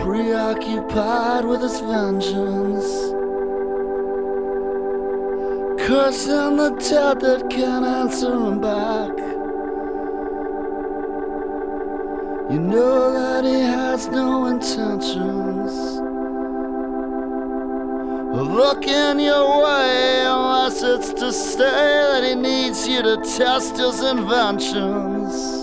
preoccupied with his vengeance, cursing the dead that can't answer him back. You know that he has no intentions of looking your way, unless it's to say that he needs you to test his inventions.